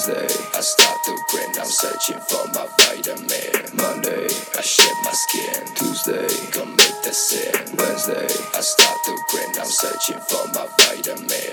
Tuesday, I start to grin, I'm searching for my vitamin. Monday, I shed my skin. Tuesday, commit the sin. Wednesday, I start to grin, I'm searching for my vitamin.